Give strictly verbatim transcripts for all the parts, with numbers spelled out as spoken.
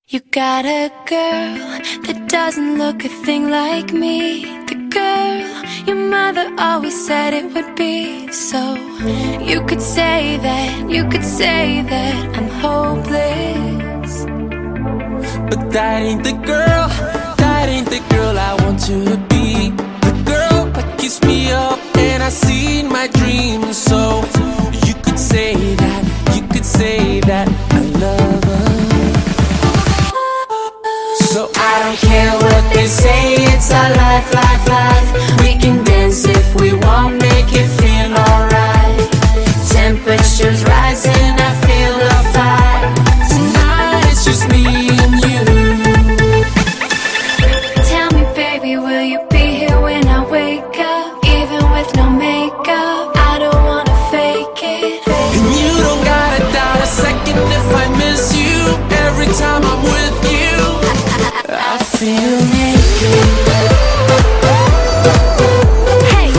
You got a girl that doesn't look a thing like me. The girl your mother always said it would be. So you could say that, you could say that I'm hopeless, but that ain't the girl, that ain't the girl I want you to be. The girl that keeps me up and I see in my dreams. So you could say that, you could say that I love her. So I don't care what they say, it's our life, life, life. We can dance if we want, make it feel alright. Temperature's rising, I feel the fire. Tonight it's just me and you. Tell me baby, will you be here when I wake up? Even with no makeup, I don't wanna fake it. And you don't gotta doubt a second if I miss you. Every time I'm with you, I feel naked. Hey,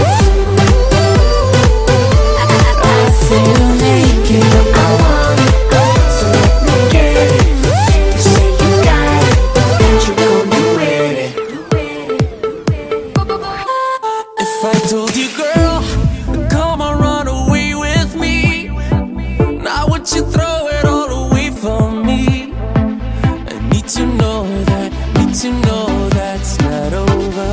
I feel naked. I want it, so let me get it. You say you got it, and you gon' do with it. If I told you, girl, come on, run away with me, now would you throw it all away from me? I need to know that, need to know that's not over.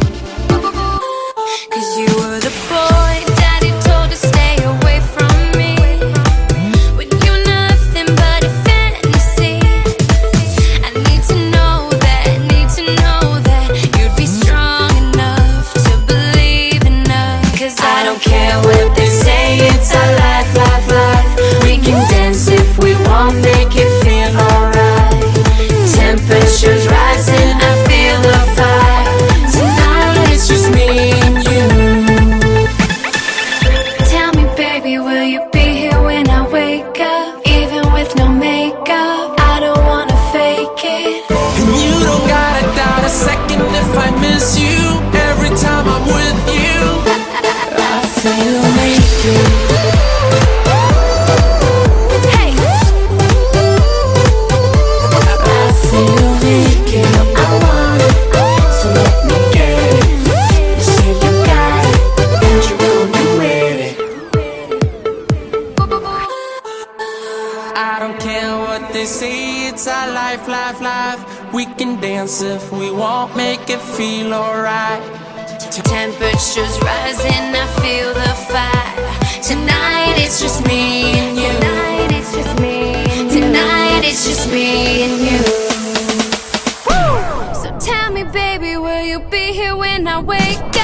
cause you were the boy daddy told to stay away from me. When you're nothing but a fantasy, I need to know that, need to know that you'd be strong enough to believe enough. Cause I don't care what they say, it's our life, life, life. We can dance if we want, make it feel alright. Temperature's rising, I feel the fire. Tonight it's just me and you. Tell me baby, will you be here when I wake up? Even with no makeup, I don't wanna fake it. And you don't gotta doubt a second if I miss you. Every time I'm with you, I feel naked. Hey, I feel naked. I want it, so let me get it. You say you got it, and you gon' do with it. I don't care what they say, it's our life, life, life. We can dance if we want, make it feel alright. temperature's rising, I feel the fire. Tonight it's just me and you. Tonight it's just me and you. Tonight it's just me and you. So tell me baby, will you be here when I wake up?